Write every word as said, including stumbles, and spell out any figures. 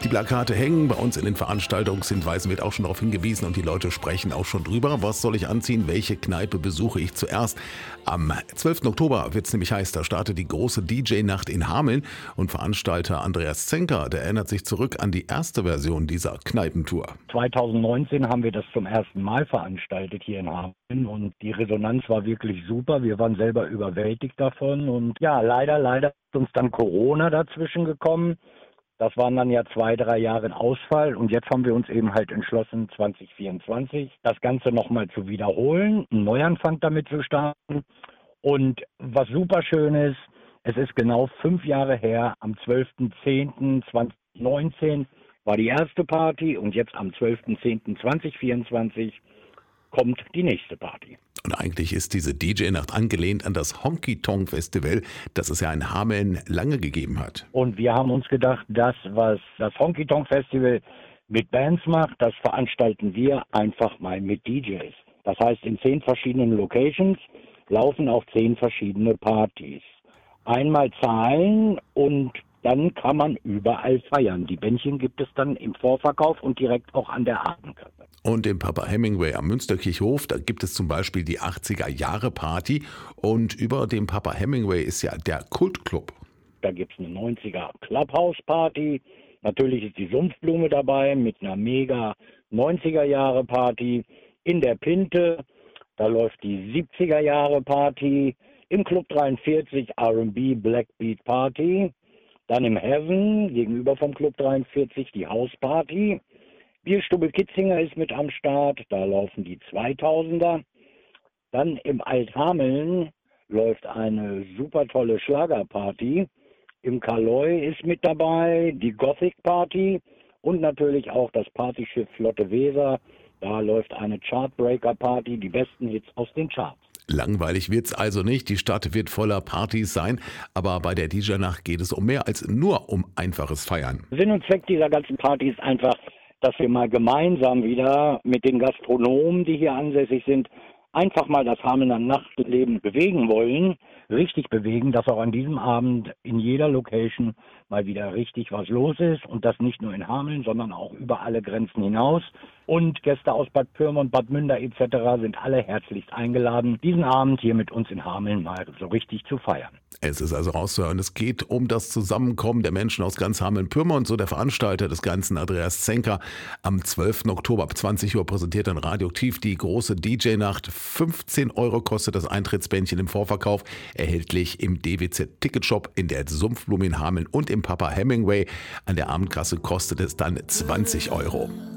Plakate hängen, bei uns in den Veranstaltungshinweisen wird auch schon darauf hingewiesen und die Leute sprechen auch schon drüber. Was soll ich anziehen? Welche Kneipe besuche ich zuerst? Am zwölften Oktober wird es nämlich heiß, da startet die große D J-Nacht in Hameln und Veranstalter Andreas Zenker, der erinnert sich zurück an die erste Version dieser Kneipentour. zweitausendneunzehn haben wir das zum ersten Mal veranstaltet hier in Hameln und die Resonanz war wirklich super. Wir waren selber überwältigt davon und ja, leider, leider ist uns dann Corona dazwischen gekommen. Das waren dann ja zwei, drei Jahre ein Ausfall und jetzt haben wir uns eben halt entschlossen, zwanzig vierundzwanzig das Ganze nochmal zu wiederholen, einen Neuanfang damit zu starten. Und was super schön ist, es ist genau fünf Jahre her, am zwölften zehnten zweitausendneunzehn war die erste Party und jetzt am zwölften zehnten zweitausendvierundzwanzig kommt die nächste Party. Und eigentlich ist diese D J-Nacht angelehnt an das Honky Tonk Festival, das es ja in Hameln lange gegeben hat. Und wir haben uns gedacht, das, was das Honky Tonk Festival mit Bands macht, das veranstalten wir einfach mal mit D Js. Das heißt, in zehn verschiedenen Locations laufen auch zehn verschiedene Partys. Einmal zahlen und dann kann man überall feiern. Die Bändchen gibt es dann im Vorverkauf und direkt auch an der Abendkasse. Und im Papa Hemingway am Münsterkirchhof, da gibt es zum Beispiel die achtziger-Jahre-Party. Und über dem Papa Hemingway ist ja der Kultclub. Da gibt es eine neunziger-Clubhouse-Party. Natürlich ist die Sumpfblume dabei mit einer mega neunziger-Jahre-Party. In der Pinte, da läuft die siebziger-Jahre-Party. Im Club dreiundvierzig R und B Blackbeat Party. Dann im Heaven, gegenüber vom Club dreiundvierzig, die Hausparty. Bierstube Kitzinger ist mit am Start, da laufen die zweitausender. Dann im Althameln läuft eine super tolle Schlagerparty. Im Kaloy ist mit dabei die Gothic Party und natürlich auch das Partyschiff Flotte Weser. Da läuft eine Chartbreaker Party, die besten Hits aus den Charts. Langweilig wird's also nicht, die Stadt wird voller Partys sein, aber bei der D J-Nacht geht es um mehr als nur um einfaches Feiern. Sinn und Zweck dieser ganzen Party ist einfach, dass wir mal gemeinsam wieder mit den Gastronomen, die hier ansässig sind, einfach mal das Hamelner Nachtleben bewegen wollen, richtig bewegen, dass auch an diesem Abend in jeder Location mal wieder richtig was los ist und das nicht nur in Hameln, sondern auch über alle Grenzen hinaus. Und Gäste aus Bad Pyrmont, Bad Münder et cetera sind alle herzlichst eingeladen, diesen Abend hier mit uns in Hameln mal so richtig zu feiern. Es ist also rauszuhören, es geht um das Zusammenkommen der Menschen aus ganz Hameln-Pyrmont, so der Veranstalter des Ganzen, Andreas Zenker. Am zwölften Oktober ab zwanzig Uhr präsentiert dann Radioaktiv die große D J-Nacht. fünfzehn Euro kostet das Eintrittsbändchen im Vorverkauf, erhältlich im D W Z-Ticketshop, in der Sumpfblume in Hameln und im Papa Hemingway. An der Abendkasse kostet es dann zwanzig Euro.